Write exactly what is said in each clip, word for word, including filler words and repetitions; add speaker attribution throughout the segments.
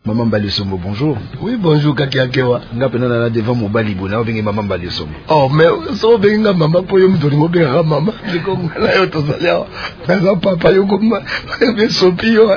Speaker 1: Maman Mbalisombo, bonjour.
Speaker 2: Oui, bonjour, Kaki Akewa.
Speaker 1: Nga pena na devant mon balibo, na obengi Maman Mbalisombo.
Speaker 2: Oh, mais so benga maman po yo mdoni mo benga maman. Ndiko ngala yo tozalya. Naza papa yo koma be sopi yo.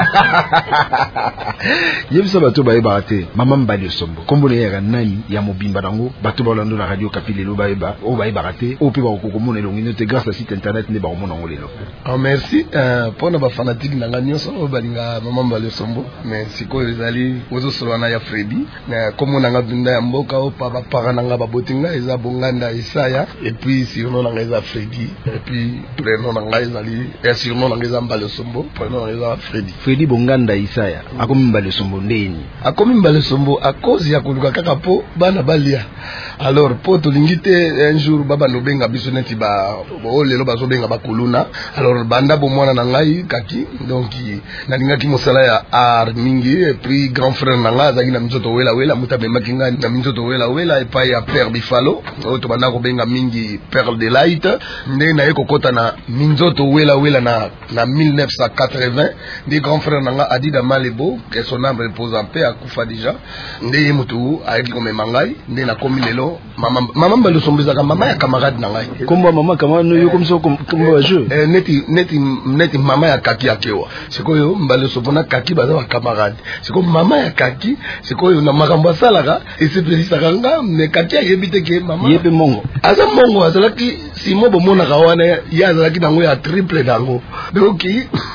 Speaker 1: Yebisa bato ba eba te. Maman Mbalisombo. Kombo ne ya nani ya mobimba nango, bato ba lando na radio Kapilelo ba eba, o ba eba te, o pe ba ko komona elongi te grâce à site internet ne ba komona ngo lelo.
Speaker 2: Oh, merci. Euh, pour na ba fanatique na nganyo so balinga Maman Mbalisombo. Mais siko ezali ozo solana ya Freddy. Na komona nga binda ya mboka o pa ba parana nga ba botinga eza bonganda Isaya et puis surnom na nga Freddy et puis prénom na nga ezali et surnom na nga Mbalisombo prénom na nga Freddy.
Speaker 1: Freddy bonganda Isaya akomi Mbalisombo ndeni.
Speaker 2: Akomi Mbalisombo a cause ya kuluka kaka po bana balia. Alors po to lingite un jour baba no benga biso neti ba o lelo bazo benga ba kuluna. Alors banda bo mwana na ngai kaki donc na linga ki mosala ya art mingi et puis grand frère na nga zaki na mzoto wela wela muta be makinga na mzoto wela wela et pa ya père Bifalo to banda ko benga mingi Perle de Light nde na yeko kota na minzoto wela wela na na mille neuf cent quatre-vingts des grands frères na nga Adida Malebo que son âme repose en paix akufa déjà nde mutu ayeki ko memangai nde na komi lelo mama mama Mbalisombo zaka mama ya camarade na ngai
Speaker 1: kombo mama kama no yo comme ça comme ba jeu
Speaker 2: eh neti neti neti mama ya Kaki Akewa sikoyo Mbalisombo na Kaki baza ba camarade siko mama ya Kaki sikoyo na makambo salaka esepelisa kanga me Kaki ayebite ke mama
Speaker 1: yebe mongo
Speaker 2: aza mongo azalaki simo bomona kawana ya azalaki nango ya triple dango donc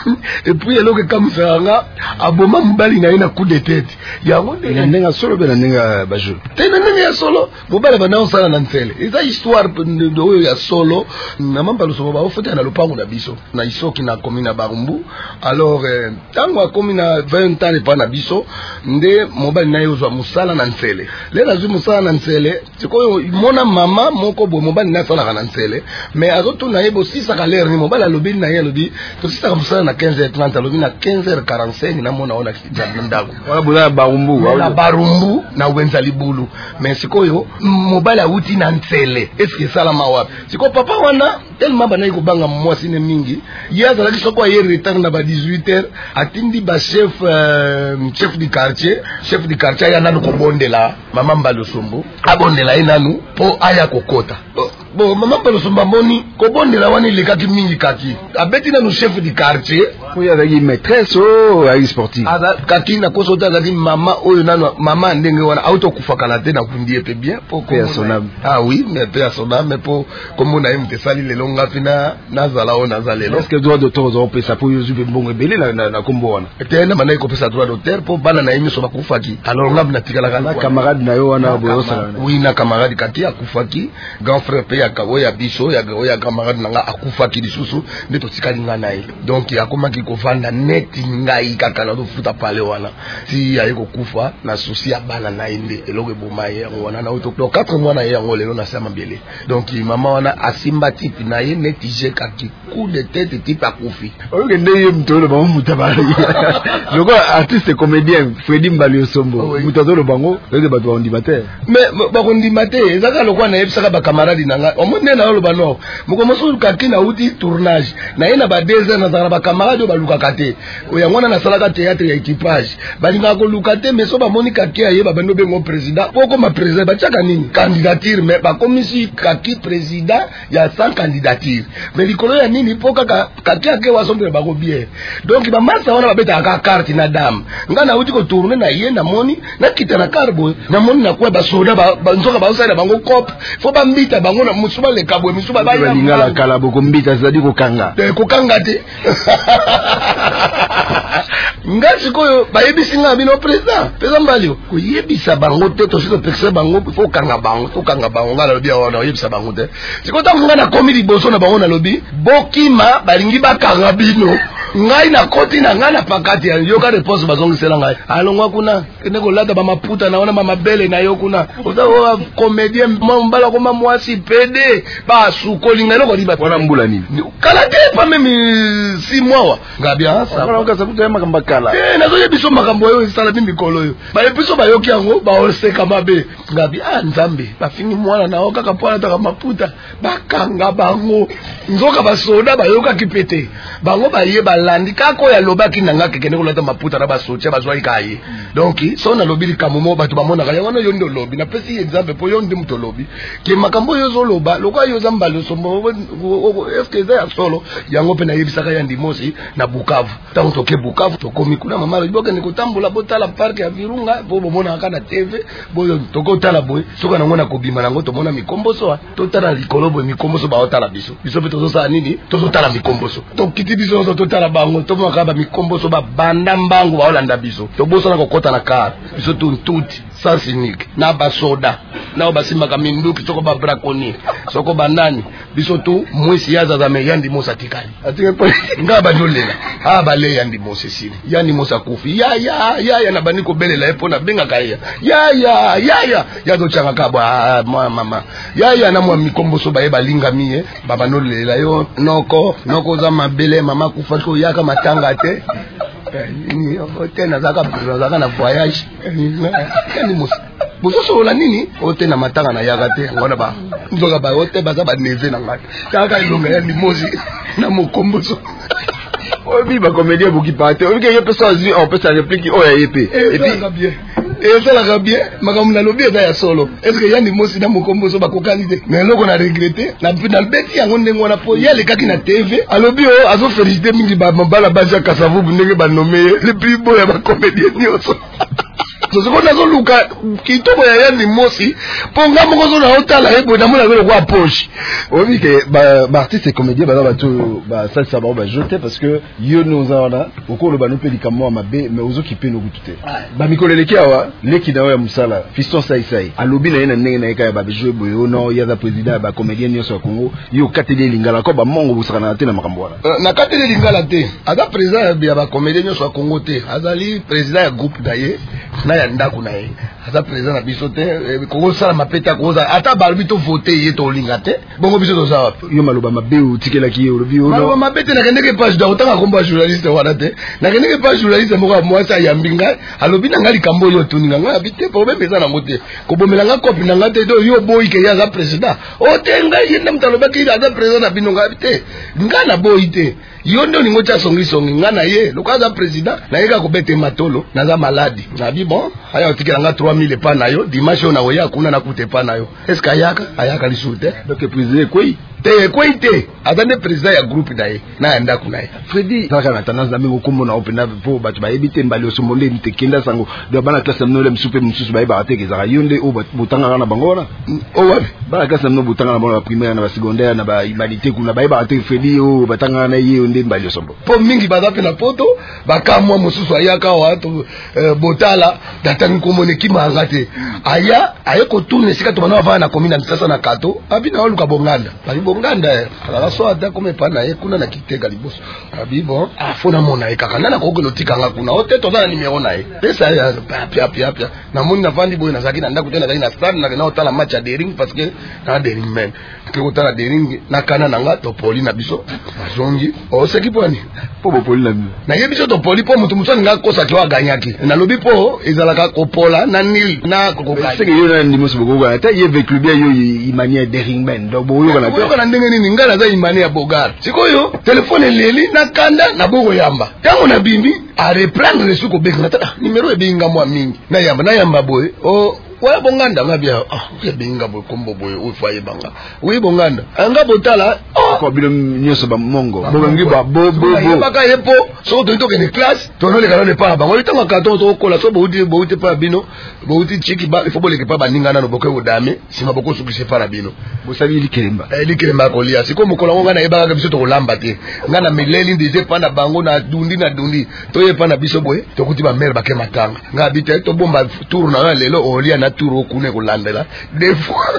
Speaker 2: et puis eloko kamsanga aboma mbali na ina coup de tête yango
Speaker 1: na ndenga solo be na ndenga ba jeu
Speaker 2: tena ndenga ya solo bobala bana osala na nsele eza histoire de oyo ya solo na Maman Mbalisombo ba ofota na lopango na biso na isoki na commune na Barumbu alors eh, tango akomi na vingt ans pa na biso nde mobali na yozwa musala na nsele le na zwi musala na nsele sikoyo mona mama moko bo mobali na sala na nsele mais azoto na yebo sisa ka l'air ni mobali alobi na ye alobi to sisa ka musala na quinze heures trente alobi na quinze heures quarante-cinq na mona ona kitanda ndako
Speaker 1: wala bula Barumbu
Speaker 2: wala Barumbu na wenza libulu mais sikoyo mobali awuti na nsele est-ce que sala mawapi siko papa wana tellement bana yiko banga mwasi ne mingi yaza la kisoko ye retard na ba dix-huit heures atindi ba chef euh, chef du quartier chef du quartier ya nanu ko bondela Maman Mbalisombo abondela inanu po aya kokota bon Maman Mbalisombo moni ko bondela wani lekaki mingi Kaki abeti nanu chef du quartier
Speaker 1: oya zaki maîtresse o ai sportif
Speaker 2: ada Kaki na kosota zaki mama oyo nanu mama ndenge wana auto kufakala te na kundie pe bien po
Speaker 1: personnel
Speaker 2: ah oui mais personnel mais po comme na imte sali le longa fina nazala o nazalelo
Speaker 1: est-ce que droit d'auteur aux pesa po yo zube bongo belé na na kombo wana
Speaker 2: tena mana iko pesa droit d'auteur po bana na emiso bakufaki alors ngam na tikala kana
Speaker 1: camarade na yo wana boyo sala
Speaker 2: oui na camarade Kaki akufaki grand frère pe ya kawo ya biso ya ya camarade nanga akufaki lisusu nde to tikali nga naye donc akomaki ko vanda neti ngai kaka na futa pale wana si ayeko kufa na souci ya bana na inde eloko bomaye wana na auto quatre mois na yango lelo na sama bele donc mama wana asimba type na ye neti je Kaki coup de tête type akufi
Speaker 1: oke ndeye mtolo ba mutabali je crois artiste comédien Freddy Mbalisombo mutazolo bango leze bato ondimate
Speaker 2: mais ba ondimate ezaka lokwa na yebisaka ba camarade nanga omonde na lo bano moko mosu Kaki na uti tournage na ye na ba deux ans na zara ba camarade ba luka kate oyangona na salaka théâtre ya équipage balinga ko luka te mais so ba moni Kaki aye ba bando bengo président poko ma président ba chaka nini candidature mais ba komisi Kaki président ya sans candidature mais likolo ya nini poka Kaki Akewa sombre ba go bien donc ba masa wana ba beta ka carte na dame ngana uti ko tourner na ye na moni na kita na carbo na moni na kwa ba soda ba nzoka ba usala bango cop fo ba mbita bango na musuba le kabwe musuba ba ya
Speaker 1: ngala kala boko mbita zadi ko kanga
Speaker 2: te ko kanga te ngasi koyo ba yebisi nga bino président président Mbalio ko yebisa bango te to sito pekse bango fo kanga bango fo kanga bango ngala lobi wana yebisa bango te siko ta nga na komi liboso na bango na lobi bokima balingi bakanga bino ngai na koti na ngai na pakati ya yoka réponse bazongisela ngai alongwa kuna kende ko lata ba maputa na wana mama bele na yo kuna oza o comédien mbala ko mamwasi pede ba sukoli ngalo ko diba
Speaker 1: wana mbula nini
Speaker 2: kala te pa meme six mois ngabia sa
Speaker 1: wana ka sabuto ya makamba kala
Speaker 2: eh nazo yebiso makambo yo sala bimbi kolo yo ba yebiso ba yoki yango ba oseka mabe ngabia ah nzambe ba fini mwana na oka ka pona ta maputa bakanga bango nzoka ba soda ba yoka kipete bango ba yeba balandi kako ya lobaki nanga kekene kolata maputa na basotia bazwai kaye donc so na lobi likambo mo bato bamona kaya wana yo ndo lobi na pesi exemple po yo ndi mto lobi ke makambo yo zo loba lokwa yo zambalo sombo est-ce que ça solo yango pe na yebisaka ya ndimosi na Bukavu tango toke Bukavu tokomi kuna mama biboke ni kutambula botala park ya Virunga bo bomona kana T V boyo toko tala boy soka na ngona kobima nango to mona mikomboso to tala likolobo mikomboso ba otala biso biso pe tozo sa nini tozo tala mikomboso to kiti biso to tala bango to makaba mikomboso ba banda mbangu ba olanda biso to boso na kokota na car biso tu tuti sans unique na basoda na basima kaminduki soko ba braconi soko banani biso tu mwisi yaza za meyandi mosa tikali atinga po ngaba ndolela ah bale yandi mosa sini yani mosa kufi ya ya ya ya na baniko belela epo na benga kaya ya ya ya ya ya do changa kabwa mama ya ya na mwa mikomboso ba ebalinga miye baba ndolela yo noko noko za mabele mama kufa ko yaka matanga te ni otena zaka zaka na voyage ni mosa boso sola nini otena matanga na yagate ngona ba ndoka ba ote baza ba neve na ngata kaka ilonga ya limozi na mokomboso obi ba comédien buki pate obi ke yepe so azu on peut ça réplique o ya yepe et puis et ça la bien makamuna na lobi eza ya solo est ce que yandi mosi na mokomboso ba kokalité mais loko na regretter na na beti yango ndengo na po yale kaki na T V alobi o azo féliciter mingi ba mabala baja kasavubu ndenge ba nommer le plus beau ya ba comédien nyonso Soko nazo luka kitoko ya yandi mosi ponga moko zo na otala ebo na mona ngelo kwa poche
Speaker 1: obi ke ba ba artiste comédien ba ba to ba ça ça ba jeter parce que yo nous ana okolo ba no pelika mo mabe mais ozo kipe no gutute ba mikoleleki awa leki dawa ya musala fiston sai sai alobi na yena ndenge na eka ya ba jouer boyo no ya za président ba comédien nyoso ya Congo yo katele lingala ko ba mongo busaka na te na makambo wana
Speaker 2: na katele lingala te aza président ya ba comédien nyoso ya Congo te azali président ya groupe daye na ya ndako na ye aza président na biso te ko sala mapeta ko za ata balbi to voter ye to linga te bongo biso to za
Speaker 1: yo maloba mabe utikela ki yo lobi
Speaker 2: ono maloba mabete na kendeke page da otanga komba journaliste wana te na kendeke page journaliste moko mwasa ya mbinga alobi na ngali kambo yo tuninga nga bite problème eza na ngote ko bomela nga kopi na ngate do yo boy ke ya za président o te ngai yenda mtaloba ki aza président na binonga bite ngana boy te yo ndo ningo cha songi songi ngana ye lokaza président na yeka ko bete matolo na za maladi na bi bon aya otikela nga trois mille pa na yo dimanche on a oya kuna na kute pa na yo est-ce que ayaka ayaka lisute
Speaker 1: donc président koi
Speaker 2: te koi te azane président ya groupe daye na enda kuna ye
Speaker 1: Freddy saka na tendance na mengo kombo na opena po batu ba ebite mbali osomonde nte kenda sango do bana classe mnole msupe msusu ba ba teke za yonde o botanga na bangona
Speaker 2: o wapi
Speaker 1: bana classe mno botanga na ba primaire na ba secondaire na ba humanité kuna ba ba teke Freddy o batanga na ye onde mbali osombo
Speaker 2: po mingi bazape na poto bakamwa mususu ayaka watu botala datangi komone kimanga te aya aye ko tourner sika to bana va na komina msasa na kato abina oluka bonganda bali bonganda ala so ata kome pana ye kuna na kitega liboso abi bon afona mona e kaka nana ko kelo tikanga kuna ote to na numero na ye pesa ya pia pia pia na moni na vandi boy na zaki na ndako tena zaki na stand na na otala match ya dering parce que na dering men ke otala dering na kana nanga to poli na biso azongi o seki poni
Speaker 1: po bo poli na biso
Speaker 2: na ye biso to poli po mutu mutu nga kosa ki wa ganyaki na lobi po ezalaka kopola na nil na kokoka
Speaker 1: seki yo na ndimo sibogo ata ye avec le bien yo imania dering men donc bo yo kana
Speaker 2: yo kana ndenge nini ngala za imania ya bogar sikoyo telefone leli na kanda na bogo yamba tango na bimbi a reprendre le suko beka tata numero e binga mwa mingi na yamba na yamba boy o wala bonganda ngabia ah ke binga boy kombo boy o faye banga wi bonganda anga botala
Speaker 1: ko bilo nyoso ba mongo bo ngi ba bo bo bo
Speaker 2: baka yepo so to to ke ni classe to no le kana le pa ba ngoli tanga kato to kola so bo uti bo uti pa bino bo uti chiki ba ifo bo le ke pa baninga na no boke odame sima boko sukise para bino
Speaker 1: bo sabi likelemba
Speaker 2: eh likelemba ko lia siko mokola ngo ngana ebaka biso to kolamba te ngana mileli ndize pana bango na dundi na dundi to ye pana biso boy to kuti ba mer bake matanga ngabita to bomba tour na lelo olia na turo kune kulandela des fois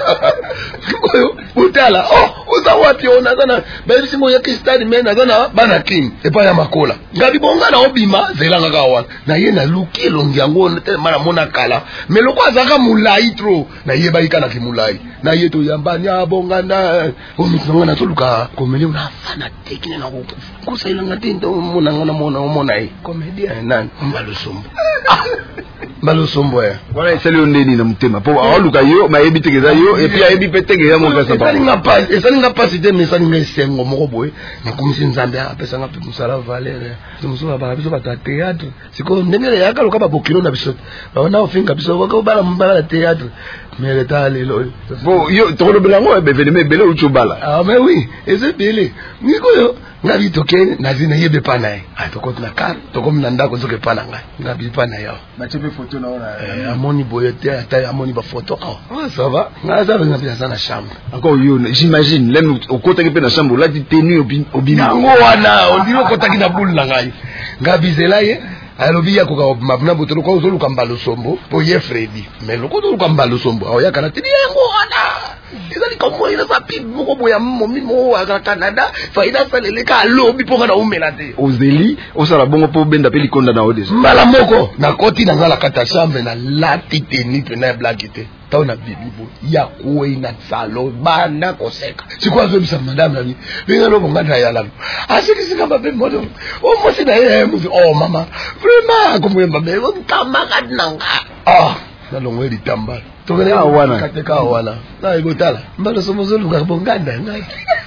Speaker 2: oyo utala oh uza wapi ona sana basi simo ya kistadi mena sana bana kim epa ya makola ngabi bonga na obima zelanga kawana na ye na lukilo ngiango te mara mona kala meloko azaka mulai tro na ye baika na kimulai na ye to yambani abonga na o mitanga na toluka komeli una fana tekine na ko kusa ilanga tindo mona ngana mona mona e comedian nan mbalo sombo Mbalo sombo ya.
Speaker 1: Voilà, c'est le ndeni na mutema. Pour aluka yo, ma ebi tegeza yo et puis ebi petege ya mon kasa.
Speaker 2: Ça n'inga pas, ça n'inga pas cité mais ça n'inga sengo moko boy. Na komisi nzambe apesa nga pe musala valere. Musala ba biso ba théâtre. Siko ndenge ya ka loka ba bokilo na biso. Ba na ofinga biso ko bala mbala théâtre. Mais le temps lelo.
Speaker 1: Bon, yo to lo belango e bevele me bele ucho bala.
Speaker 2: Ah mais oui, et c'est belé. Niko yo nga bi toke na zina yebe pa nae. Ah to ko na kar, to ko mnanda ko zoke pa nanga. Nga bi pa na yo.
Speaker 1: Na chepe photo na ona.
Speaker 2: Amoni boyete ata amoni ba photo. Ah ça va. Nga za nga bien ça na chambre.
Speaker 1: Encore yo, j'imagine, l'aime au côté que na chambre là di tenu au bini.
Speaker 2: Ngo wana, on dit au côté na boule na ngai. Nga bizela ye. alobi ya koka mabuna botolo ko zolu kambalo sombo po ye Freddy mais loko zolu kambalo sombo awo ya kana tini yango ana ezali komo ina sapi moko boya momi mo aka Canada faida salele ka lobi po kana umela te
Speaker 1: ozeli osala bongo po benda pe likonda na odeso
Speaker 2: mbala moko na koti na ngala kata chambre na lati teni pe na blackite taw na bibibo ya ko ina salo bana koseka sikwa zo bisa madame na ni benga lo ngata ya la asiki sika babe modo o mo sina ye mo oh mama vraiment comme yamba be o kamaka nanga ah na longo eri tamba to kene
Speaker 1: wana
Speaker 2: kateka wana na igotala mbalo somo zo luka bonganda ngai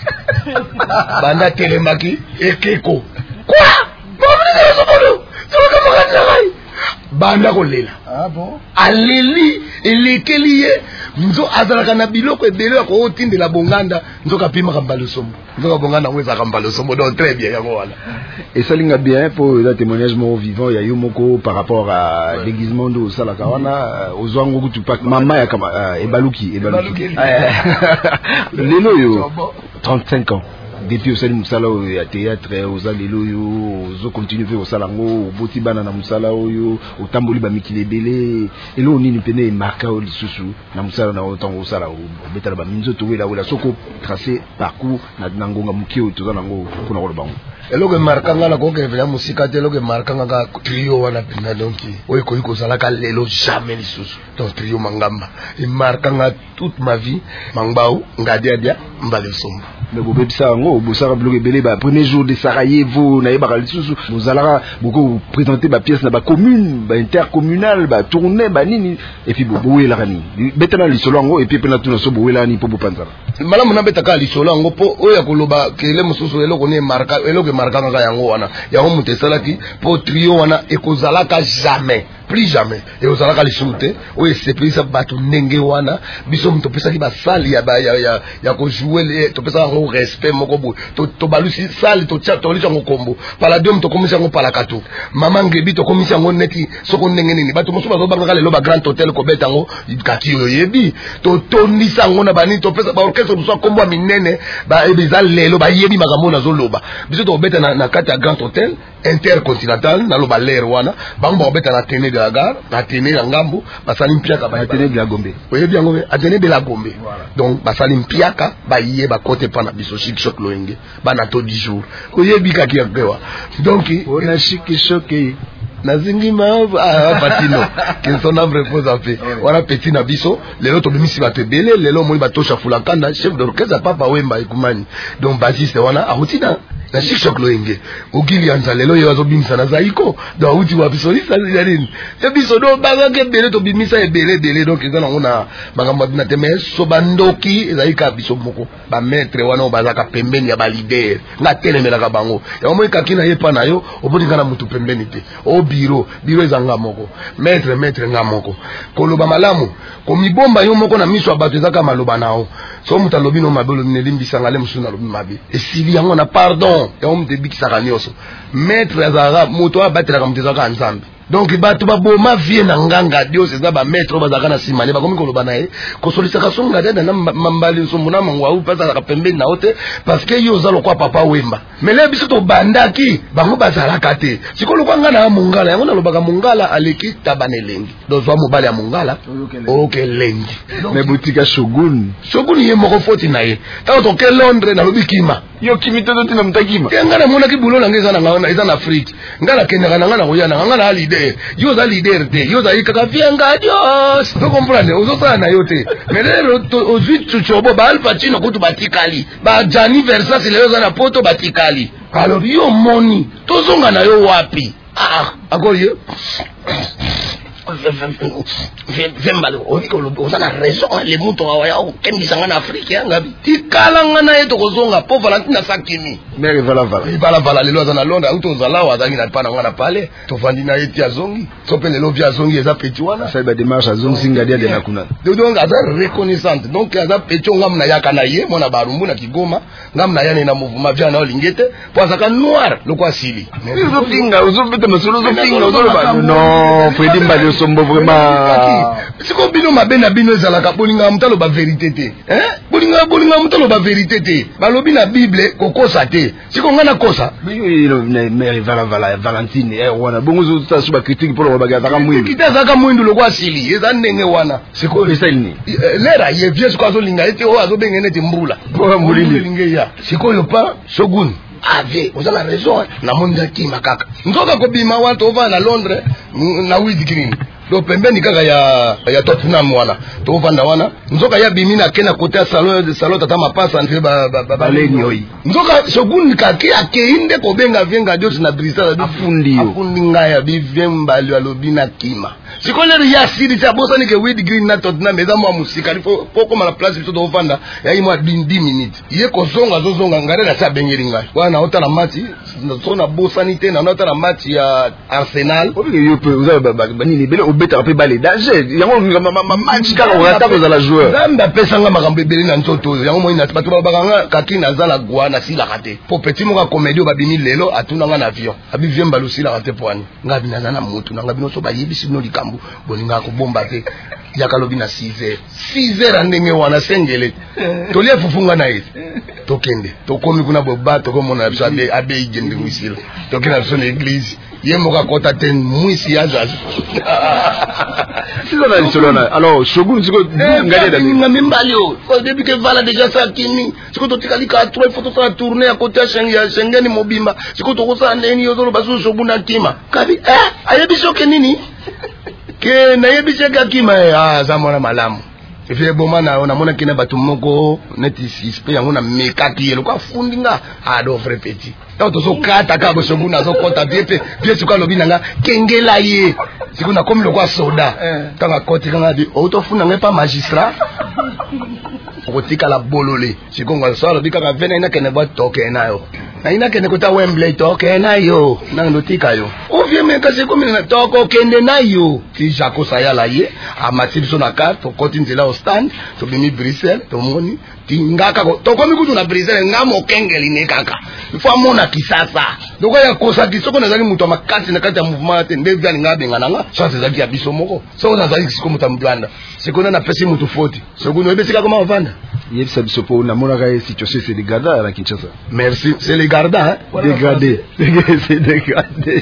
Speaker 2: banda telemaki ekeko kwa bombe na somo lo to kamaka ngai banda kolela
Speaker 1: ah bon
Speaker 2: aleli elekeliye nzo azalaka na biloko ebele ko otindela bonganda nzo kapima kambalo sombo nzo bonganda ngweza kambalo sombo donc très bien yango wala
Speaker 1: et ça linga bien pour le témoignage mo vivant ya yo moko par rapport à déguisement de sala kawana ozwango kutu pak mama ya kama ebaluki ebaluki lelo yo trente-cinq ans depuis au salut musala ya théâtre aux alelo yo zo continue faire au salango boti bana na musala oyo otamboli ba mikile belé elo nini pene marka o lisusu na musala na otango osala o betala ba minzo to wela wela soko tracer parcours na nangonga mukio to zanango kuna ko bango
Speaker 2: elo ke marka ngala ko ke vela musika te elo ke marka ngaka trio wana pena donki oy ko iko sala ka lelo jamais lisusu donc trio mangamba e marka nga toute ma vie mangbao ngadia dia mbale sombo
Speaker 1: mais vous bébé ça ngo bosara bloqué belé ba premier jour de Sarajevo na yeba lisusu vous allez beaucoup présenter ba pièce na ba commune ba intercommunal ba tourner ba nini et puis bobo la rani betana lisolo ngo et puis pena tuna so bowe la ni po bopanzala
Speaker 2: malamu na betaka lisolo ngo po oya koloba kele mususu elo ko ne marka elo ke marka nga yango wana yango mutesalaki po trio wana ekozalaka jamais plus jamais et ozalaka lisute o esepelisa bato ndenge wana biso mto pesa ki basali ya ba ya ya, ya ko jouer to pesa ngo respect moko bu to to balusi sali to chat to lisha ngo kombo pala diom to komisa ngo pala kato mama ngebi to komisa ngo neti soko ndenge nini bato mosuba zo banga lelo ba grand hotel ko beta ngo kati yo yebi to to ndisa ngo na bani to pesa ba orchestre so kombo minene ba ebiza lelo ba yebi makambo na zo loba biso to beta na, na kati ya grand hotel intercontinental na loba lero wana bango ba beta na tene de la gare na tene na ngambo basali mpiaka ba
Speaker 1: tene de la Gombe
Speaker 2: oye bien ngombe atene de la Gombe voilà. Donc basali mpiaka ba yé ba côté pana biso chic choc loenge bana to dix jours oye bika ki akwewa donc
Speaker 1: on a chic choc
Speaker 2: na zingi ma ah patino qui son âme repose en paix voilà petit na biso lelo to bimisi ba tebele lelo mo ba tosha fulakanda chef d'orchestre papa wemba ikumani donc basiste wana ahutina na chic choc loenge ogili anza lelo yo azobimisa na zaiko do ahuti wa biso lisa yarini e biso do banga ke bele to bimisa e bele bele donc ezana ngona banga na teme so bandoki ezaika biso moko ba maître wana bazaka pembeni ya ba leader na telemela ka bango ya mo ikakina yepa na yo obodi kana mutu pembeni te o biro biro ezanga moko maître maître nga moko koloba malamu ko mibomba yo moko na miso abato ezaka maloba nao so muta lobi no mabelo ne limbisa ngale musuna lobi mabe esili yango na pardon ya o mte bikisaka nyoso maître azara moto abatela ka mtezaka nzambe donc bato baboma vie na nganga dios eza ba maître bazaka na simane bakomi koloba nae ko solisaka songa dada na mambali nsombo na mangwa u pasa ka pembeni na hote parce que yo zalo kwa papa wemba mele biso to bandaki bango bazalaka te sikolo kwa ngana mungala yango na lobaka mungala aleki tabanelengi dozwa mobali ya mungala oke lengi
Speaker 1: mais boutique shogun
Speaker 2: shogun ye moko foti na ye ta to ke Londres na lobi kima
Speaker 1: yo kimito to na mutakima
Speaker 2: ngana mona ki bulo na ngeza na ngana eza na Afrique ngana kenga na ngana oyana ngana ali yo za leader te yo za ikaka fianga dios to comprendre ozosa na yo te melero ozwi chuchobo ba Al Pacino kutu batikali ba Gianni Versace leo za na poto batikali alors yo moni tozonga na yo wapi ah akoli vembalo ozana raison le muto awaya okembisanga na Afrique yangabi tikalanga na yeto kozonga po Valentine Sakimi
Speaker 1: mais vala vala
Speaker 2: vala vala lelo azana Londres auto zala wazaki na pana ngana pale to fandi na yeti azongi to pe lelo via azongi eza petit wana
Speaker 1: ça ba démarche azongi singa dia de la kuna
Speaker 2: donc aza reconnaissante donc aza petit ngam na yaka na ye mona barumbu na Kigoma ngam na yana na mouvement via na olingete po azaka noir lokwa sili
Speaker 1: uzo pinga uzo bete masolo uzo pinga uzo ba non Freddy Mbali sombo vraiment
Speaker 2: siko bino mabena bino ezalaka bolinga mutalo ba vérité te hein bolinga bolinga mutalo ba vérité te balobi na Bible kokosa te siko ngana kosa
Speaker 1: mais vala vala Valentine eh wana bongo zo ta suba critique pour ba gazaka mwindu
Speaker 2: kitazaka mwindu lokwa sili eza ndenge wana
Speaker 1: siko esalini
Speaker 2: lera ye vie siko azolinga ete o azobengene te mbula
Speaker 1: po mbulili
Speaker 2: linge ya siko yo pa Shogun ave ozala raison na monda kima kaka nzoka kobima watu ova na Londres na Wheat Green do pembeni kaka ya ya Tottenham wana to vanda wana nzoka ya bimina kena kote salon de salon tata mapasa nfe ba ba ba
Speaker 1: lenyo
Speaker 2: nzoka Shogun kake akeinde ko benga venga jos na brisa da
Speaker 1: afundi yo
Speaker 2: afundi ngaya bi vemba lo alobina kima sikole ya siri cha bosa ni ke Wheat Green na Tottenham eza mwa musika fo poko mala place biso to vanda ya imwa dix minutes ye ko zonga zo zonga ngare na cha bengeli ngai wana ota na mati na bosa ni te na ota na mati ya Arsenal
Speaker 1: obi yo pe uza ba nini bele obeta pe balé danger yango ma match ka on attaque za la joueur
Speaker 2: zamba pesanga makambe bele na nzoto yango mo ina bato babanga kaki na zala gwa na sila raté po petit mo ka comédie ba bimi lelo atuna nga na avion abi viemba lo sila raté poani ngabi na zana mutu ngabi no so ba yebisi no likambu boninga ko bomba te yakalobi na six heures six heures ndenge wana sengele tolie fufunga na ite tokende tokomi kuna boba tokomona biso abe abe igende wisilo tokena biso na église ye moka kota ten mwisi ya zazu
Speaker 1: sisa na lisolona alors Shogun siko ngade da
Speaker 2: ngami mbali o au début que vala déjà ça kimi siko to tikali ka trois photos ça tourner à côté Schengen ya Schengen mobimba siko to kosa ndeni yozolo basu Shogun na kima kabi eh ayebi soke nini ke na yebi cheka kima ah zamona malamu efe boma na ona mona kina batu moko neti sispe yango na mekaki yelo kwa fundinga ado vrai petit donc to kata ka bo Shogun na zo kota biepe bie suka lobi nanga kengela ye siku na komi lokwa soda tanga koti kanga bi auto funa ngepa magistrat okotika la bolole siku ngo so lobi kaka vena ina kene ba toke nayo na ina kene kota Wembley toke nayo na ndotika yo ovie meka siku mina toko kende nayo ti jako sayala ye amati biso na carte to koti nzela o stand to bimi Bruxelles to moni tingaka to komi kutu na Bruxelles ngamo kengeli ne kaka ifo amona kisasa doko ya kosa kisoko na zali mutu makasi na kati ya mouvement te ndevi ali ngabe ngananga chance zaki ya biso moko so na zali siko mutu mblanda siko na pesi mutu foti siko no ebesika koma ovanda
Speaker 1: yebisa biso po na mona ka situation c'est dégradé à Kinshasa
Speaker 2: merci c'est les garda
Speaker 1: hein dégradé c'est dégradé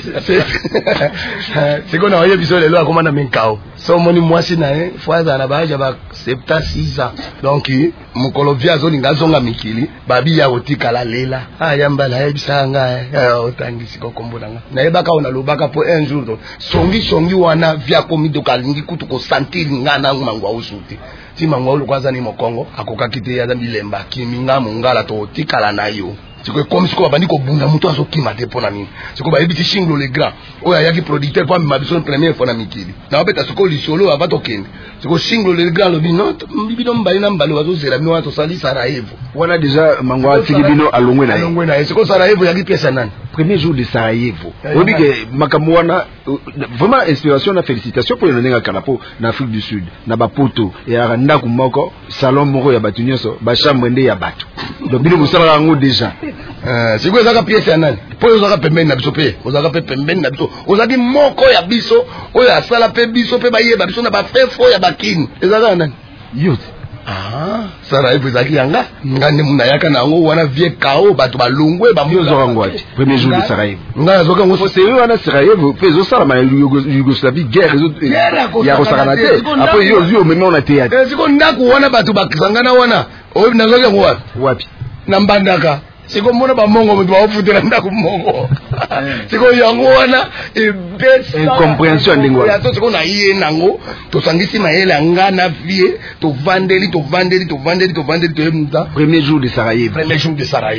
Speaker 2: siko na yebiso lelo akoma na menkao so moni mwasi na eh fwaza na baja ba seventy-six ans donc mukolo via zoni ngazonga mikili babi ya otikala lela aya mbala yebisanga eh otangi siko kombonanga na yebaka ona lobaka po un jour donc songi songi wana via komido kalingi kutu ko sentir ngana ngwa usuti ti mangwa lu kwanza ni mokongo akokakite ya zambilemba kiminga mungala to otikala nayo siko comme siko bandi ko bunda muto azo kima te pona nini siko ba ebiti Shinglo le grand oya yaki producteur pa mabiso première fois na mikili na obeta siko lisolo abato kende siko Shinglo le grand lobi non bibino mbali na mbali wazo zela bino wato sali Sarajevo
Speaker 1: wana déjà mangwa tilibino alongwe na
Speaker 2: alongwe na siko Sarajevo yaki pesa nani
Speaker 1: premier jour de Sarajevo obi ke makamwana vraiment inspiration na félicitations pour le nenga kanapo na Afrique du Sud na bapoto ya ndako moko salon moko ya batunyoso ba chambre ndé ya bato donc bino musala ngo déjà
Speaker 2: euh siko ezaka pièce ya nani po ezaka pembeni na biso pe ozaka pe pembeni na biso ozaki moko ya biso oyo asala pe biso pe bayeba biso na ba fefo ya bakini ezaka nani
Speaker 1: youth
Speaker 2: ah Sarajevo ezaki yanga ngane muna yaka na ngo wana vie kao bato balungwe ba
Speaker 1: muzo ngwati premier jour de Sarajevo
Speaker 2: ngana zoka ngo
Speaker 1: c'est eux wana Sarajevo pezo sala ma Yougoslavie guerre ya ko sakana te après yo yo même on a théâtre
Speaker 2: eh siko ndako wana bato bakisangana wana oyo nazoka ngo
Speaker 1: wapi
Speaker 2: na mbandaka siko mona ba mongo mutu bafutela ndako mongo siko yango wana e best
Speaker 1: incompréhension ndingo
Speaker 2: ya to siko na iye nango to sangisi mayela ngana vie to vandeli to vandeli to vandeli to vandeli to emda
Speaker 1: premier jour de Sarajevo
Speaker 2: premier jour de Sarajevo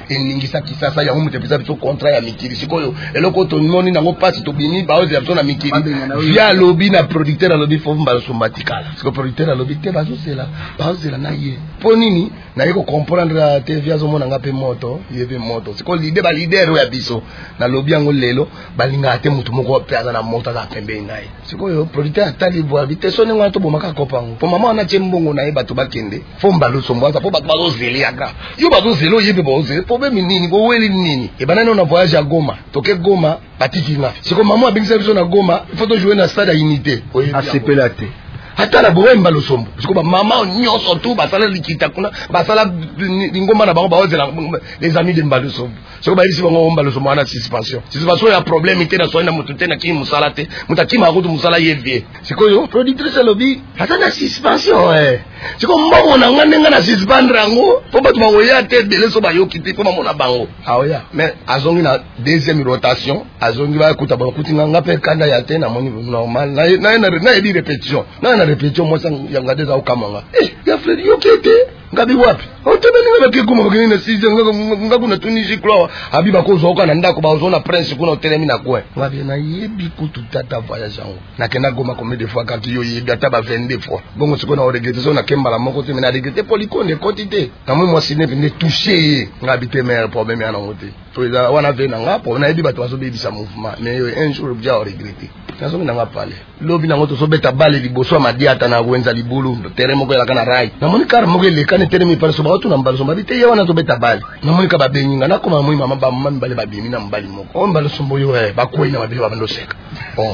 Speaker 2: eningisa kisasa yango mutu pesa biso contrat ya mikili sikoyo eloko to moni nango pasi to bini ba ozi biso na mikili via lobby na producteur à lobby fo mbalo sombatikala siko producteur à lobby te bazo sela bazo sela na ye po nini na yeko comprendre te via zo mona ngape moto yebe moto siko leader ba leader ya biso na lobby yango lelo balinga te mutu moko pesa na moto za pembe ngai sikoyo producteur atali boa vite sone ngwa to bomaka kopango po mama na chembongo na ye bato bakende fo mbalo sombaza po bato bazo zeli aga yo bazo zelo yebe bazo problème nini bo weli nini e banana on a voyage à Goma toke Goma batikinga siko mama abingisa biso na Goma il faut jouer na stade à unité
Speaker 1: a sepelate
Speaker 2: hata na bowe mbalo sombo siko ba mama nyonso tu basala likita kuna basala ngoma na bango baozela les amis de mbalo sombo siko ba isi bango mbalo sombo na suspension suspension ya problème ite na soina mutu te na ki musala te mutaki ma kutu musala yevie siko yo productrice lobby hata na suspension eh siko mbongo na ngane ngana suspendre ngo po batu bango ya te dele so ba yokiti po mama na bango aoya mais azongi na deuxième rotation azongi ba kuta ba kuti nganga pe kanda ya te na moni normal na na na na di répétition na répétition moi ça yanga des au kamanga eh ya frère yo kete ngabi wapi otebeni ngabe ke kuma bakini na six ngaku na tunisi klo abiba ko zoka na ndako ba zona prince kuna hotelemi na kwe ngabi na yebi kutu tata voyage yango na kena goma combien de fois quand yo yebi ata ba vingt-deux fois bongo siko na regretter so na kemba la moko te na regretter polikone quantité na moi moi ciné ne toucher ngabi te mais problème ya na ngote to eza wana ve na ngapo na yebi bato baso bebi sa mouvement mais un jour bien regretter nazo na ngapale lobi na ngoto so beta bale liboso madiata na wenza libulu terrain moko ya kana rai na moni kar moko le kana terrain mi par so ba tu na mbalo so mabite ye wana to beta bale na moni ka ba benyinga na koma moi mama ba mama mbale ba bimi na mbali moko o mbalo sombo yo eh ba koi na mabili ba bando seka oh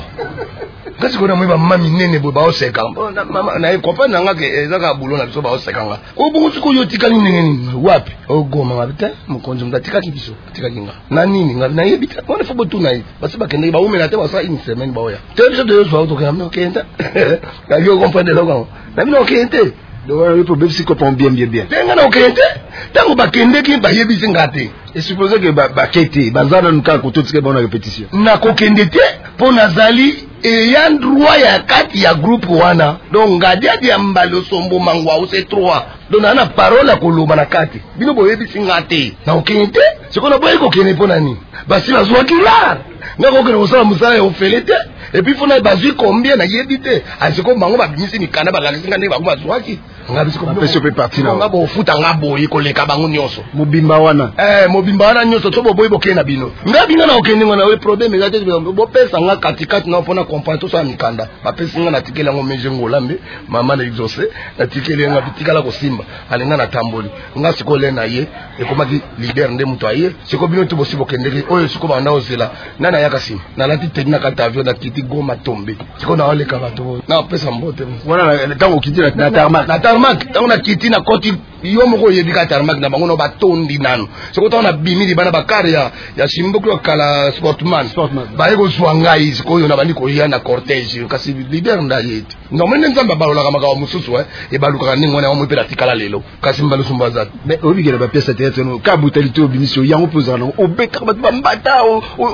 Speaker 2: kasi ko na moi ba mama minene bo ba o seka mama na e comprendre nga ke ezaka bulo na biso ba o seka nga o bongo siko yo tikali nini wapi o goma mabite mukonzo mtatika kibiso tika kinga na nini nga na yebita ona fo botu na yi basi ba kende ba umela te ba sa une semaine ba oya te de so auto kamno kenda ka yo comprendre lo na bino kente
Speaker 1: donc le problème c'est qu'on prend bien bien bien
Speaker 2: tenga na kente tango ba kende ki ba yebisi ngate
Speaker 1: et supposé que ba ba kete bazana nka ko to tsike ba na répétition
Speaker 2: na ko kende te po nazali et ya droit ya kati ya groupe wana donc ngadia dia mbalo sombo mangwa ou c'est trois donc na parole à koloba na kati bino boyebisi ngate na okente sikola boye ko kene po nani basi bazwa kilar ngako kene osala musala ya ofelete et puis fona bazui combien na yebite asiko bango babimisi mikanda bakalisinga ne bango bazwaki ngabi siko
Speaker 1: peso pe parti na
Speaker 2: ngabo futa ngabo yiko leka bango nyonso
Speaker 1: mobimba wana
Speaker 2: eh mobimba wana nyonso to boboy bokena bino ngabi ngana okende ngana we problème ngate bo pesa nga kati kati na pona comprendre to sa mikanda ba pesa nga na tikela ngo mejengo lambe mama na exaucer na tikela nga bitikala ko simba alenga na tamboli nga siko le na ye e komaki leader nde muto aye siko bino to bosibo kendeki oyo siko ba na ozela nana yaka sim na lati tenina kata avion na kiti Goma tombe siko na ole kabato na pesa mbote
Speaker 1: wana tango kiti na tarmac
Speaker 2: na tarmac tango na kiti na koti yo moko yebika tarmac na bango no batondi nano siko tango na bimili bana bakari ya ya simboko ya kala sportman
Speaker 1: sportman
Speaker 2: ba yego zwanga yi siko yo na bandi ko ya na cortège kasi leader nda yeti no mene nzamba balola kama ka mususu eh e baluka ka ningo na mo pela tikala lelo kasi mbalo sumbaza
Speaker 1: mais obigela ba pièce tete no ka brutalité obimisio yango poza no obeka ba mbata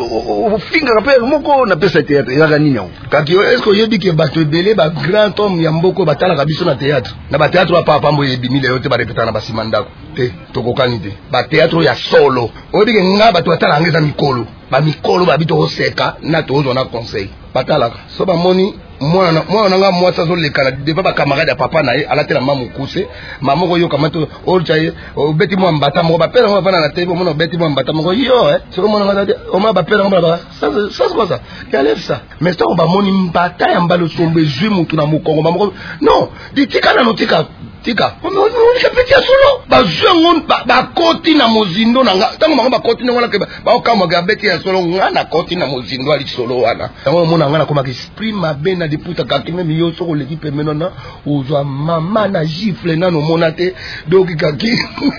Speaker 1: o finga ka pe moko na pièce tete ya nini yango
Speaker 2: kaki est-ce que yebi ke bato belé ba grand homme ya mboko batala ka biso na théâtre na ba théâtre ba papa mbo yebi mille yote ba répéter na basimandako te tokokani te ba théâtre ya solo oyebi ke nga bato batala ngeza mikolo ba mikolo ba bito oseka na tozo na conseil batala so ba moni mwana mwana nga mwasa zo lekana de ba camarade ya papa na ye alatela mamu kuse mamu ko yo kamato orchaye obeti mo mbata mo ba pera mo bana na tebo mo obeti mo mbata mo yo eh so mo nga o ma ba pera mo ba ça ça c'est quoi ça ya lève ça mais ça on ba moni mbata ya mbalo sombe zui mutu na mukongo ba mo non ditika na notika tika on on répète solo ba zui ba ba koti na mozindo na nga tango bango ba koti na wana ke ba o kama ga beti ya solo nga na koti na mozindo ali solo wana tango mo na nga na koma ki esprit mabe na diputa kaki même yo soko l'équipe menona uzwa mama na gifle na no monate donc kaki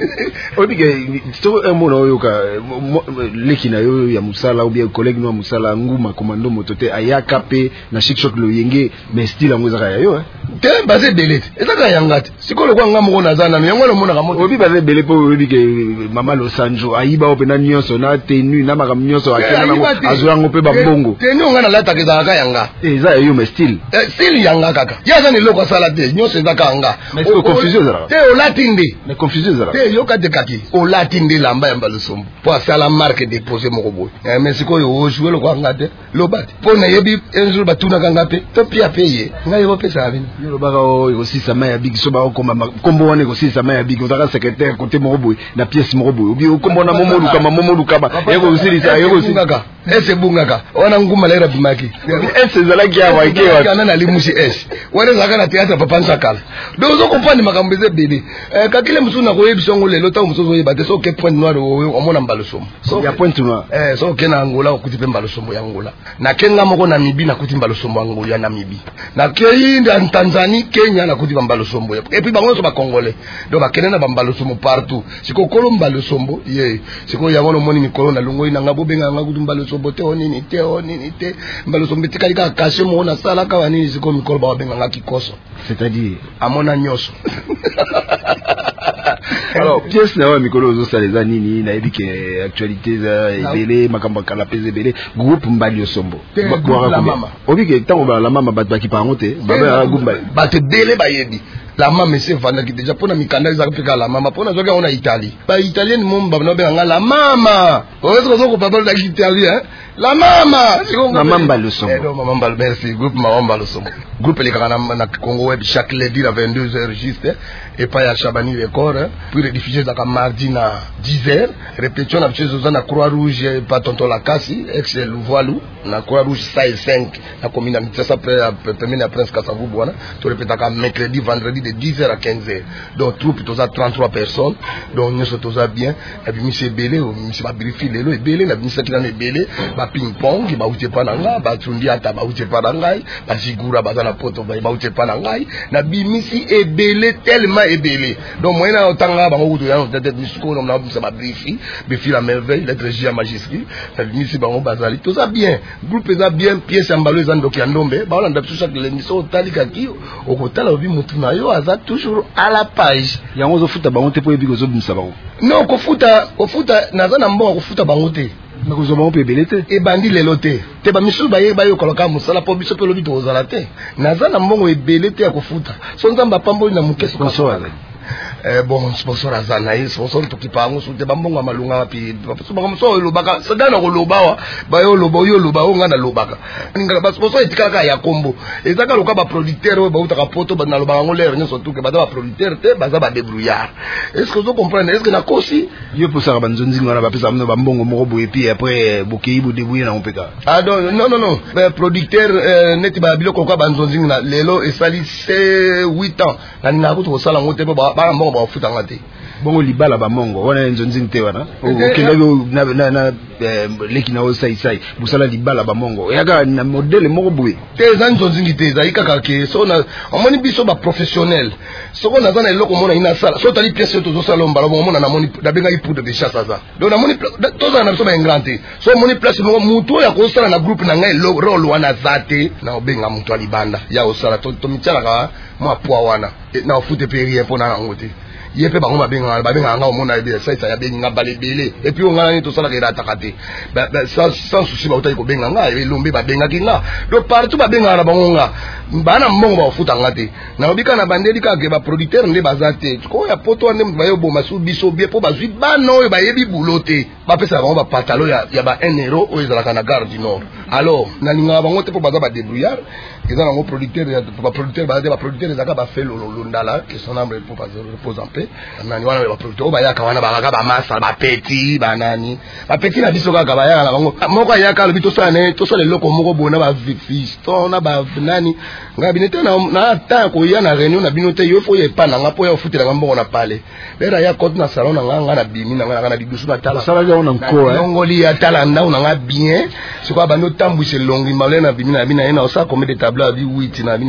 Speaker 1: obi ke to un mot yo ka leki na yo ya musala ou bien collègue no musala nguma commando motote ayaka pe na chic choc lo yenge mais style ngoza ka yo eh
Speaker 2: te basé belete ezaka yangate sikolo kwa ngamo kona zana yango lo mona ka moto
Speaker 1: obi basé belé po obi ke mama lo sanjo ayiba opena nyonso na tenu na makam nyonso akena na azwa ngo pe ba mbongo
Speaker 2: tenu ngana lata ke zaka yanga
Speaker 1: eza yo mais style
Speaker 2: style yanga kaka yaza ni loko sala te nyonso eza kanga
Speaker 1: mais c'est confusion zara
Speaker 2: te olatinde
Speaker 1: mais confusion zara
Speaker 2: te yoka te kaki olatinde lamba ya Mbalosombo po asala marque déposer moko boy mais sikoyo o jouer loko anga te lobati po na yebi un jour batuna kanga pe to pia payer ngai yo pesa abini
Speaker 1: yo lobaka o aussi sa main ya big so ba okoma kombo wana aussi sa main ya big otaka secrétaire côté moko boy na pièce moko boy obi okombo na momo lukama momo lukama yego aussi lisa yego aussi
Speaker 2: kaka ese bungaka wana nguma lera bimaki
Speaker 1: ese zala kia wa kia
Speaker 2: kana na limushi ese wana zaka na théâtre papa nsakala donc zo comprendre makambo ze bébé eh kakile musuna ko yebisho ngole lota musozo yebate so ke point noir o mona Mbalosombo
Speaker 1: so ya point noir
Speaker 2: eh so ke na Angola okuti pe Mbalosombo ya Angola na kenga moko na Mibi na kuti Mbalosombo Angola na Mibi na kei nda Tanzanie Kenya na kuti Mbalosombo et puis bango so ba congolais donc ba kenena ba Mbalosombo partout siko kolo Mbalosombo ye siko ya ngono moni mikolo na lungo ina ngabo benga ngakutu Mbalosombo te onini te onini te Mbalosombo te kalika kashe mo na sala ka wanini siko mikolo ba benga ngaki koso
Speaker 1: c'est-à-dire
Speaker 2: amona nyoso
Speaker 1: alors pièce na wa mikolo zo saleza nini na ebike actualité za ebele makamba kala peze bele groupe Mbalosombo
Speaker 2: la mama
Speaker 1: obike tango ba la mama bataki pango te baba gumba
Speaker 2: bate bele bayebi la mama c'est vanda qui déjà pona mikanda za peka la mama pona zoka ona Italie ba italienne momba na benga la mama ozo zo ko papa da Italie hein la mama
Speaker 1: mama Mbalosombo
Speaker 2: eh non mama Mbal merci groupe mama Mbalosombo groupe les kana na Congo web chaque lundi à vingt-deux heures juste et pas à Chabani record puis rediffuser ça comme mardi na dix heures répétition na chez na Croix Rouge pas tonton la Kassi ex le voilou na Croix Rouge cinq na commune ça après terminer après Kassavu bwana to répéter comme mercredi vendredi de dix heures à quinze heures donc troupe tous à trente-trois personnes donc nous sommes tous bien et puis monsieur Belé monsieur ba briefing lelo et Belé na monsieur qui na Belé ba ping pong ba uti pa nanga ba tundi ata ba uti pa ngai ba sigura ba na poto ba ba uti pa ngai na bimisi e Belé tellement e Belé donc moi na otanga ba ngokuto ya tete discours na ba ba briefing be fil à merveille lettre J à magistrie na bimisi ba ngo bazali tout ça bien groupe ça bien pièce ambalo za ndoki ndombe ba landa tout chaque lundi so talika kio okotala obi mutu na yo aza toujours à la page
Speaker 1: yango zo futa bango te po ebi zo bimisa bango
Speaker 2: non ko futa ko futa naza na mbongo ko futa bango te
Speaker 1: na ko zo bango pe belete
Speaker 2: e bandi lelo te te ba misu ba ye ba yo koloka musala po biso pe lobi to ozala te naza na mbongo e belete ya ko futa so nzamba pambo na mukeso
Speaker 1: ko so
Speaker 2: eh bon sponsor azana yi sponsor to kipango so te bambonga malunga pi so ba so lobaka so dana ko lobawa ba yo lobo yo loba o ngana lobaka ngala ba sponsor etikaka ya kombo ezaka loka ba producteur ba utaka poto ba na lobaka ngolere nyo surtout que ba ba producteur te ba za ba débrouillard est-ce que vous comprenez est-ce que na kosi
Speaker 1: yo pour ça ba nzonzi ngana ba pesa mno ba mbongo moko boye puis après bokei bo débrouiller na mpeka
Speaker 2: ah non non non non ba producteur neti ba biloko kwa ba nzonzi ngana lelo esali c'est huit ans na nina ko to sala ngote ba ba mbongo ba futa ngate
Speaker 1: bongo libala ba mongo wana nzonzi te wana okenda na na na leki na osai sai busala libala ba mongo yaka na modèle moko boye
Speaker 2: te za nzonzi te za ikaka ke so na amoni biso ba professionnel so ko na za na eloko mona ina sala so tali pièce to zo sala mbala bo mona na moni da benga ipude de chasse za donc na moni to za na biso ba ingrante so moni place mo muto ya ko sala na groupe na ngai role wana zate na obenga muto alibanda ya osala to to mitala ka mo apwa wana na ofute pe rien pona na ngote yepe bango babenga babenga nga omona ebe ça ça ya benga balebele et puis on nga ni to sala ke rata kate ba sans sans souci ba utai ko benga nga e lombe babenga kinga donc partout babenga na bango nga bana mbongo ba futa ngate na obika na bandeli ka ke ba producteur nde bazate ko ya poto nde ba yo boma su biso bie po bazwi bano ba yebi bulote ba pesa bango ba patalo ya ya ba un euro o ezala kana gare du nord alors na ninga bango te po baza ba débrouillard ils ont un producteur ba producteur ba ba producteur zaka ba fait lolo ndala que son âme repose en paix nani wana ba producteur ba yaka wana ba ba masa ba petit ba nani ba petit na biso kaka ba yaka na bango moko yaka lo bito sana to so le loko moko bona ba fiston na ba nani nga binete na na ta ko ya na réunion na binote yo fo ye pa na nga po ya futela nga mbongo na pale bera ya kote na salon na nga na bimi na nga na bidusu na tala
Speaker 1: sala ya ona nko eh
Speaker 2: ngoli ya tala nda na nga bien c'est quoi ba no tambwise longi malena bimi na bina ina osa comme des tableaux à huit na bine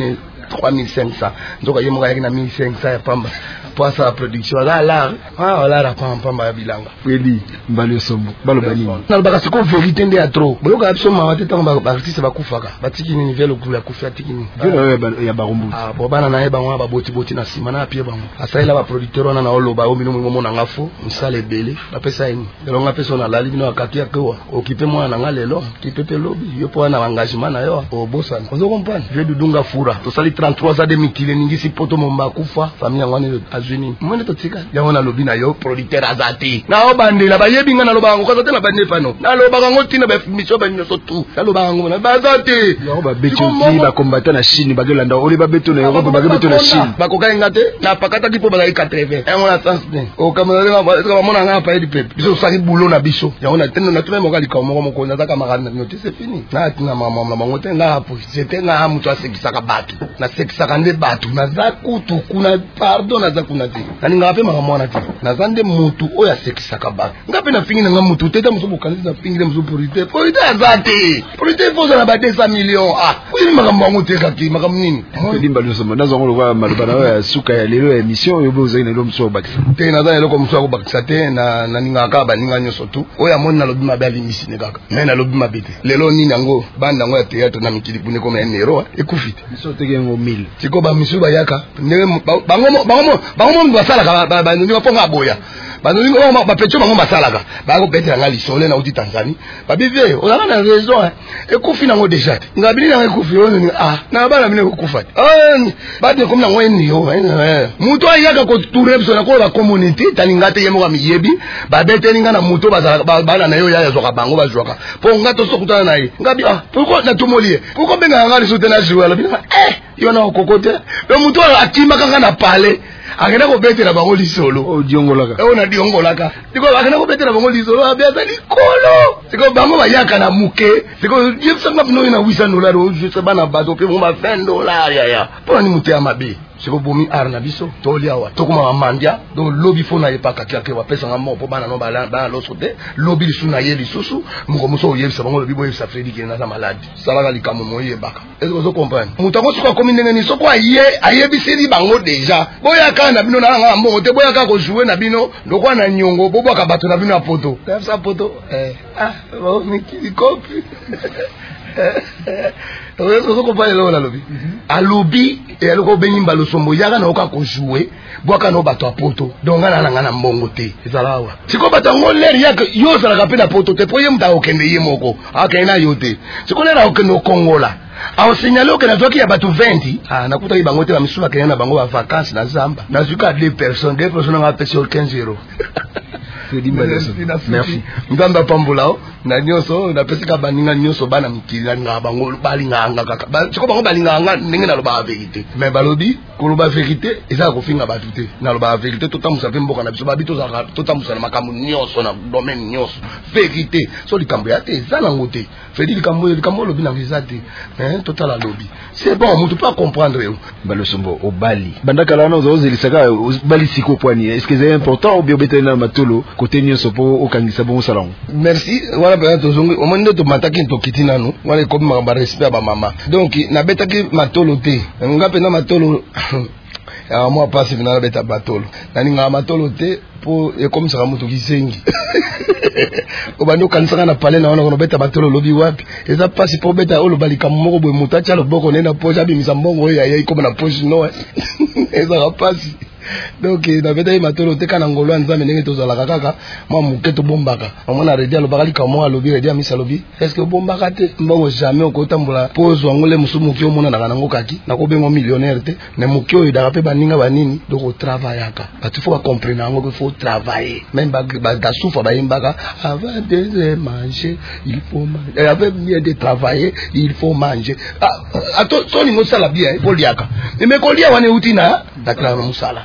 Speaker 2: trois mille cinq cents nzoka yemoka yaki na mille cinq cents ya pamba pour sa production là là ah là la pamba pamba ya bilanga
Speaker 1: kweli mbali sombo balo bani
Speaker 2: na baka siko vérité ndé ya trop boyoka absolument wate tango ba artiste bakufaka batiki ni velo kula kufa tiki ni
Speaker 1: velo ya barumbu
Speaker 2: ah bo bana na yeba ngwa ba boti boti na sima na pie bango asaila ba producteur wana na oloba o mino mo na ngafo musale bele ba pesa ini lelo nga pesa na lali bino akatia kwa okipe mwana na ngalelo kipepe lobby yo po na engagement na yo o bosana ozo comprendre je dudunga fura to sali trente-trois ans de mitile ningisi poto momba kufa famille ngwane azuni mwene to tika yango na lobby na yo producteur azati na o bandela ba yebinga na lobango kwa zote na bande pano na lobango ngoti na ba mission ba nyoso tu na lobango na bazate
Speaker 1: yango ba beto ti ba combattant na Chine ba gelanda oli ba beto na Europe ba beto na Chine
Speaker 2: ba koka ngate na pakata ki po ba quatre-vingts yango na sens ne o kamana le ba mona nga pa edi pepe biso saki boulot na biso yango na tendo na tuna mo kali ka mo mo na zaka magana na note c'est fini na tina mama mama ngote na po c'était na mutu asekisaka batu na sekisaka nde batu na zakutu kuna pardon na zakuna ti nani ngape mama mwana ti na zande mutu oya sekisaka batu ngape na fingi na nga mutu teta muso bokanisi na fingi na muso porite porite azate porite foza na ba deux cents millions ah kuli makambo ngote kaki makambo nini
Speaker 1: ndimba luso na zongo lokwa malobana ya suka ya lelo ya mission yo boza ina lo muso bakisa
Speaker 2: te na zale ko muso bakisa te na na ningaka ba ninga nyoso tu oya moni na lobi mabali misine kaka mais na lobi mabete lelo nini yango banda ngo ya théâtre na mikili pune comme un héros ekufite
Speaker 1: miso teke ngo mille
Speaker 2: tiko ba misu bayaka ndenge bango bango bango mo basala ba ba ndinga ponga boya bango ba pecho bango basala ka ba ko betela ngali sole na uti Tanzanie ba bive on a na raison ekufi nango déjà ngabini na ekufi on ah na bana mine kukufa ah ba de comme na ngo eni yo muto ayaka ko tourner biso na ko ba communauté talingate yemo ka miyebi ba betelinga na muto bazala bana na yo ya zo ka bango ba joka po ngato sokutana na ye ngabi ah pourquoi na tomolie pourquoi benga ngali soutenir jouer la bina eh yo na kokote le muto akima kanga na parler akena ko betela bango lisolo
Speaker 1: o diongolaka
Speaker 2: e ona diongolaka diko akena ko betela bango lisolo abeza likolo diko bango bayaka na muke diko yebsanga bino na wisa dollars o je sais bana bazo pe mo ba vingt dollars ya ya pona ni muté amabe siko bomi arna biso tolia wa tokuma mandia do lobby fona yepaka kiake wa pesa ngamo po bana no bala bana losote lobby lisuna ye lisusu muko muso yebisa bango lobby boye sa fredi ki na za malade sala likamo moye baka est-ce que vous comprenez mutango siko komi ndenge ni soko aye ayebiseli bango déjà boya kana bino na nga mbongo te boya ka ko jouer na bino ndokwa na nyongo bobo ka bato na bino na poto sa poto eh ah ba mikili kopi Ozo ko pale lo la lobi. Alobi e aloko benyimba lo sombo yaka na oka ko jouer bwaka no bato apoto. Donc ngana ngana mbongo te. Ezalawa. Siko batango ler yaka yo sala ka pena poto te poye mta okende ye moko. Akaina yote. Siko lera okende Kongola. Au signalo que na zoki ya bato vingt ah nakuta ki bango te ba misula kenya na bango ba vacances na Zamba. Na zuka deux personnes, deux personnes nga pesa quinze euros.
Speaker 1: Merci.
Speaker 2: Ndamba pambulao na nyoso na pesa ka baninga nyoso bana mikila nga bango balinga nga kaka. Ba siko bango balinga nga ndenge na loba vérité. Mais balobi ko loba vérité eza ko finga batuté. Na loba vérité to tamusa pe mboka na biso babito za to tamusa na makamu nyoso na domaine nyoso. Vérité. So likambo ya te za na ngote. Fedi likambo likambo lobi na vizate. Hein total la lobby. C'est bon, on ne peut pas comprendre.
Speaker 1: Balosombo au Bali. Bandaka la no zo zelisaka Bali siko poani. Est-ce que c'est important ou bien betena matolo côté nyoso po okangisa bon salon.
Speaker 2: Merci. Voilà ba to zongi o mande to mataki to kitina no. Wala ko ma ba respect ba mama. Donc na betaki matolo te. Ngape na matolo ya moi passe vina beta batolo. Na ninga matolo te po e comme ça moto kisengi. O bando kansanga na pale na wana kono beta batolo lobi wapi. Eza passe po beta o lo balika moko boy mutacha lo boko nenda poja bi misambongo ya ya comme na poche no. Eza passe. Donc na beta matolo te kana ngolo nzambe ndenge tozala kaka moi muketo bombaka. Omona redia lo bakali ka moi lobi redia misa lobi. Est-ce que bombaka te mbongo jamais okotambola pose wangole musumu ki omona na kanango kaki na ko bengo millionnaire te na mukio idaka pe baninga banini donc au travail aka. Batu faut comprendre ngo qu'il faut travailler. Même ba ba soufa ba imbaka avant de manger il faut manger. Et avec bien de travailler il faut manger. Ah ato so ni ngosala bien pour liaka. Mais kolia wane utina dakla musala.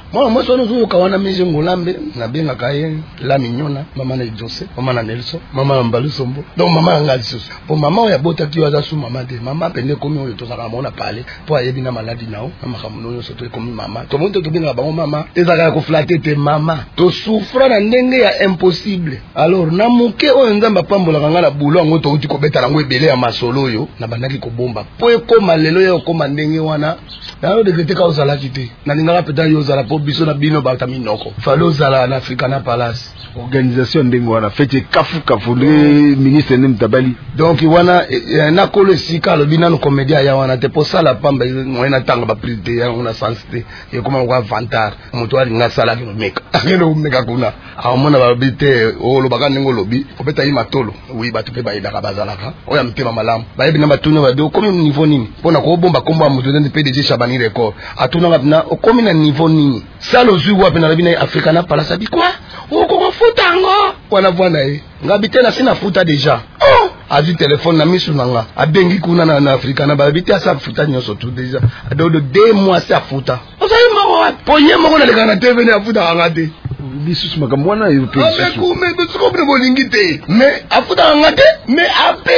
Speaker 2: Moi moi so no kawana mije ngolambe na benga kaye la mignona mama na Jose mama na Nelson mama na Mbalusombo donc mama nga lisusu pour mama ya bota ki waza su mama de mama pende komi oyo to saka mona parler pour ayebi na maladie nao na makamuno yo soto komi mama to monte to benga bango mama ezaka ko flatter te mama to souffre na ndenge ya impossible alors na muke oyo nzamba pambola kanga na bulo ngo to uti ko beta nango ebele ya masolo yo na bandaki ko bomba po ekoma lelo yo koma ndenge wana na yo de ka ozala kite na ninga peta yo ozala po biso na bino batami noko falo ozala na Africa na palace
Speaker 1: organisation ndenge wana fete kafu kafu le ministre nem tabali
Speaker 2: donc wana na kolo sika lo binano comédia ya wana te pour ça la pamba moyena tanga ba prité ya ona sensité et comment on va vantar moto ali nga sala ki meka ngelo meka kuna a mona ba bité o lo baka ngo lobi obeta yi matolo oui ba tupe ba ida ka bazalaka oya mtema malamu ba yebi na batuna ba do comme niveau nini pona ko bomba komba moto de P D G Chabani record atuna ngapna o comme na niveau nini ça lo zui wa pena bina Africa na pala sabi quoi o ko futa ngo wana bwana e ngabite na sina futa deja oh azi téléphone na misu nanga abengi kuna na, na Africa na babite asa futa nyoso tout deja adodo deux mois sa futa osayi mako ponye mako na lekana T V na futa ngate
Speaker 1: bisus makamwana yo pe
Speaker 2: bisus ko me bisus ko bino lingite mais afuta ngate mais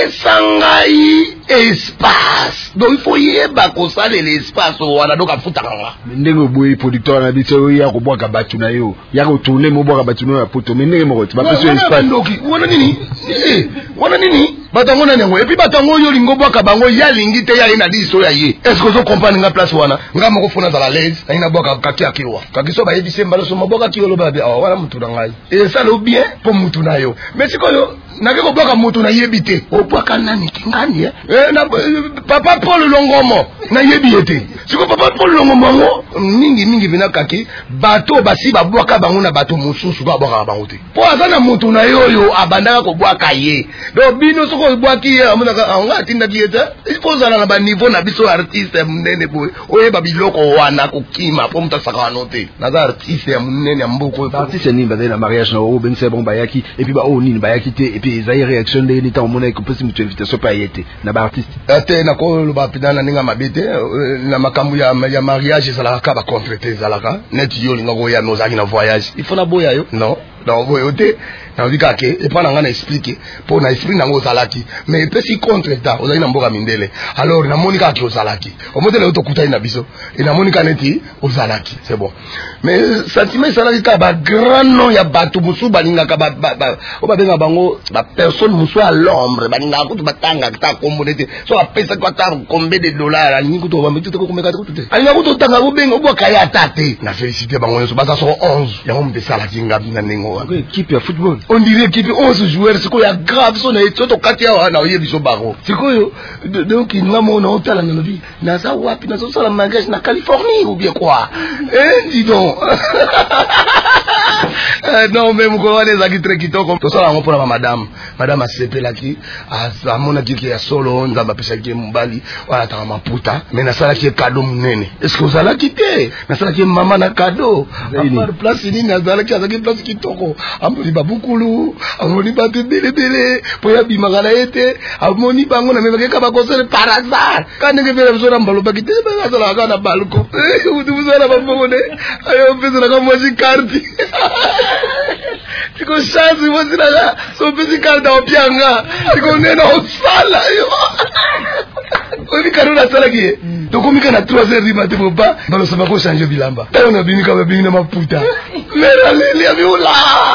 Speaker 2: apesangai espace donc il faut yeba ko sale l'espace wana donc afuta nganga
Speaker 1: ndenge boye producteur na biso ya ko bwaka batu na yo ya ko tourner mo bwaka batu na poto mais ndenge moko ba peso espace
Speaker 2: ndoki wana nini eh wana nini batango na nyango et puis batango yo lingo bwaka bango ya lingite ya ina diso ya ye est-ce que zo comprendre nga place wana nga moko fona za la l'aise na ina bwaka kaki akiwa kakiso ba yebi semba so mabwaka ki lo ba be wana mutu na ngai et ça lo bien pour mutu na yo mais sikoyo nake ko bwaka mutu na yebi te o bwaka nani kingani eh na papa Paul Longomo na yebi ete siko papa Paul Longomo ngo mingi mingi bina kaki bato basi ba bwaka bango na bato mususu ba bwaka bango te po azana mutu na yoyo abandaka ko bwaka ye do bino soko bwaki ye amuna ka nga tinda kieta il faut zala na ba niveau na biso artiste mnene boy oye ba biloko wana ko kima po muta saka note na za artiste ya mnene mboko
Speaker 1: artiste ni bazana mariage na o bense bon bayaki et puis ba o ni bayaki te et puis zaire réaction de l'état au monde ko possible mutu invitation pa yete na ba artiste
Speaker 2: ate na ko lo ba pidana ninga mabete na makambu ya ya mariage zala ka ba contracter zala ka net yo linga ko ya nozaki na voyage il faut na boya yo non non boya te na dika ke et pas na expliquer pour na expliquer nango zalaki mais pesi contre ta ozali na mboka mindele alors na monika ki ozalaki o modele oto kutai na biso et na monika neti ozalaki c'est bon mais sentiment zalaki ka ba grand nom ya batu musu balinga ka ba o ba benga bango ba personne musu à l'ombre balinga ko batanga ta kombonete so apesa ko ta combien de dollars ani ko to ba metu ko komeka ko tute ani ko to tanga ko benga ko kaya tate na féliciter bango so ba ça so onze ya mo salaki ngabi na ningo
Speaker 1: équipe ya football
Speaker 2: on dirait équipe onze joueurs c'est quoi ya grave son et tout kati ya na oyebi so baro c'est quoi donc il m'a mon hôtel na vie na ça wapi na so la magasin na Californie ou bien quoi eh dis donc non mais mon collègue les aki très kitoko to ça on pour la madame madame a sepela ki a mona ki ya solo nzamba pesa ki mbali wala ta maputa mais na sala ki cadeau munene est-ce que vous allez quitter na sala ki maman na cadeau par place ni na sala ki azaki place kitoko amoni babukulu amoni bate bele bele po ya bimagala ete amoni bango na mebake ka ba conseil par hasard quand nge vele biso na mbalo bakite ba sala ka na balko eh utu buzala babone ayo pesa na kama si carte tiko chance vous là so pesa carte au pianga tiko nena osala yo obi karuna sala ki to komika na trois heures du matin pour pas dans le sama ko changer bilamba tayo na bimika ba bimina maputa mera leli ya viola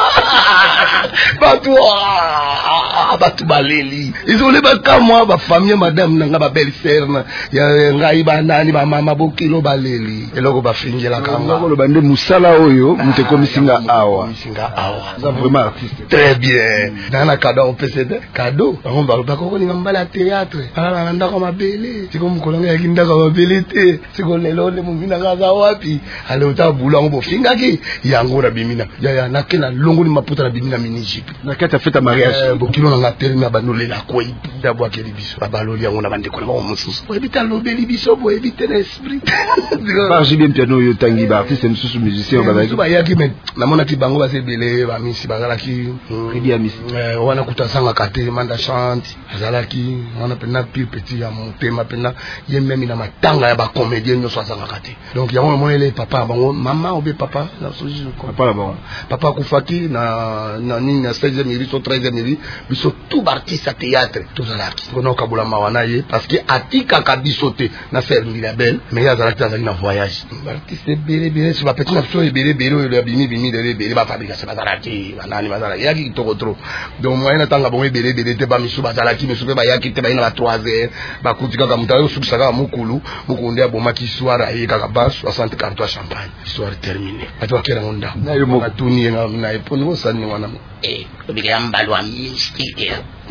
Speaker 2: batu batu baleli izole ba kamwa ba famille madame nanga ba belle sœur na ya ngai ba nani ba mama bokilo baleli eloko ba fingela kanga
Speaker 1: ngolo bande musala oyo mute komisinga awa
Speaker 2: singa awa
Speaker 1: ça vraiment artiste
Speaker 2: très bien nana cadeau au P C D cadeau on ba ba ko ninga mbala théâtre ala na ndako mabele tiko mukolanga ya kindaka mabele te tiko lelo le mungina kaza wapi ale utabula ngo bofinga ki yango na bimina ya ya nakena longo ni maputa na bimina minijipe
Speaker 1: na kata feta mariage
Speaker 2: bokilo na ngatel na banole la ko ida bwa keli biso babaloli yango na bande ko na mususu bo ebita lobeli biso bo ebita na esprit
Speaker 1: par j'ai bien piano yo tangi ba artiste mususu musicien ba
Speaker 2: ba yaki men na mona ki bango ba sebele ba misi bagala ki
Speaker 1: Ridi Amisi
Speaker 2: eh wana kutasanga kate manda chante azalaki wana pena pire petit ya motema pena ye même na tanga ya ba comédien no soazanga kati donc ya mo les papa bango maman obe papa na soji
Speaker 1: papa là bon
Speaker 2: papa kufaki na na ni na seizième mili so treizième mili biso tout artiste à théâtre tout ça là kono kabula mawana ye parce que atika kabisote na faire la belle mais ya zalaki azali na voyage artiste bele bele sur ba petit na so bele bele le bini bini de bele ba fabrique c'est bazalaki banani bazalaki ya ki toko trop donc moi na tanga bon bele bele te ba misu bazalaki misu pe ba ya ki te ba ina ba trois heures ba kutika ka mutayo subisaka mukulu mukunde ya boma ki soir aye kaka ba soixante cartons champagne histoire terminée atwa kera ngonda
Speaker 1: na yo mo
Speaker 2: tuni na na eponi mo sani wana
Speaker 3: eh obika mbalwa mystique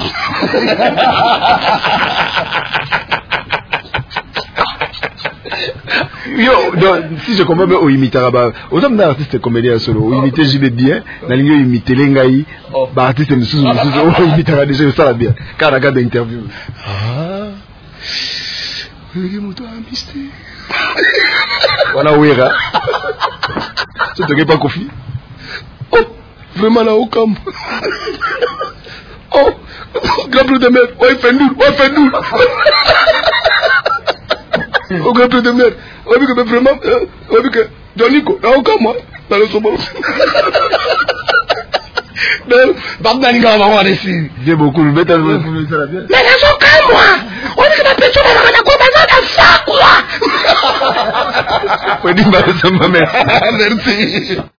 Speaker 1: yo donc si je comprends bien au imitera ba aux hommes d'artistes comédien solo au imiter J B bien na lingo imiter lengai ba artiste musuzu musuzu au imitera déjà ça la bien car regarde interview
Speaker 2: ah oui moto ambisti
Speaker 1: wana wera tu te pas Kofi
Speaker 2: oh vraiment là au camp oh grand plus de mer ouais fait nul ouais fait nul au grand plus de mer ouais que vraiment ouais que Donico là au camp moi dans le sommet donc Babda Ninga va voir ici
Speaker 1: j'ai beaucoup le mettre le ça la bien
Speaker 3: mais là au camp moi on dit que la personne elle va quoi ça quoi
Speaker 1: on dit bah ça ma mère merci